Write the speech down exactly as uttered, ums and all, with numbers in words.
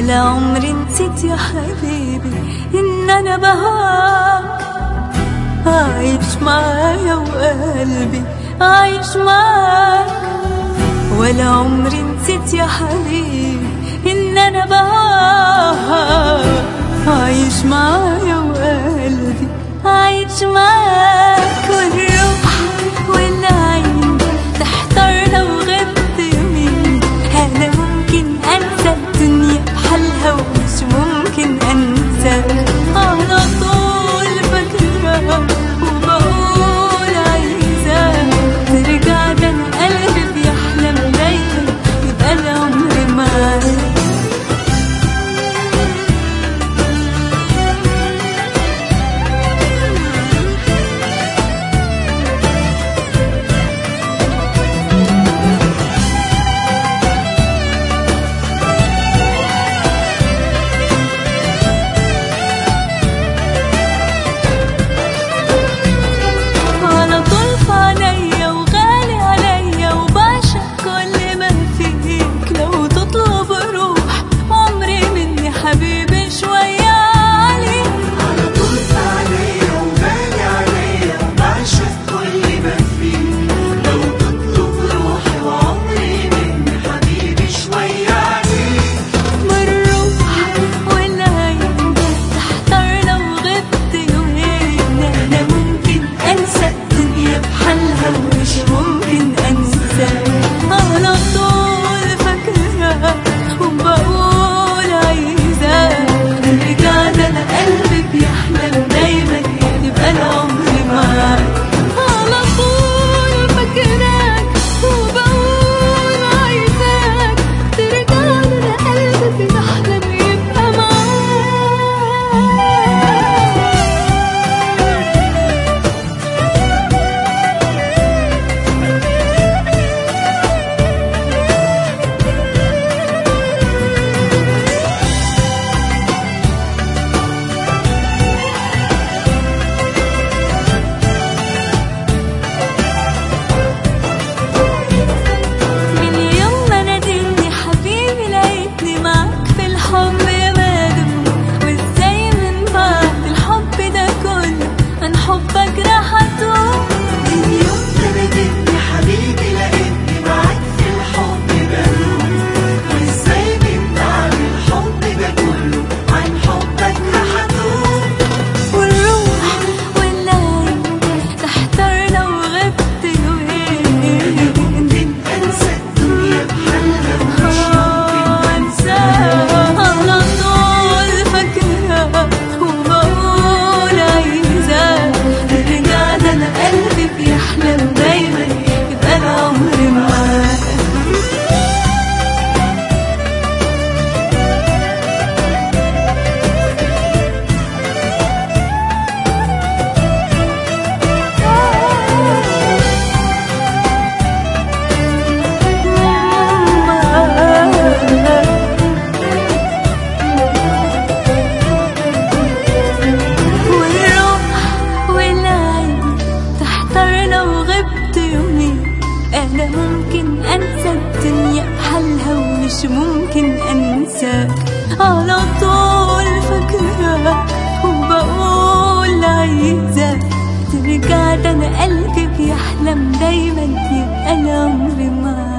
ولا عمري نسيت يا حبيبي إن أنا بهواك، عايش معايا وقلبي عايش معاك. ولا عمري نسيت يا حبيبي إن أنا بهواك، عايش معايا وقلبي عايش معاك. والروح والعين تحتار لو غبت يومين، أنا ممكن أنسى الدنيا بحالها ومش ممكن أنساك. على طول فاكراك وبقول عايزاك ترجع، ده أنا قلبي بيحلم دايما يبقى العمر معاك. أنا ممكن أنسى الدنيا بحالها ومش ممكن أنساك. على طول فاكراك وبقول عايزاك ترجع، ده أنا قلبي بيحلم دايما يبقى العمر معاك.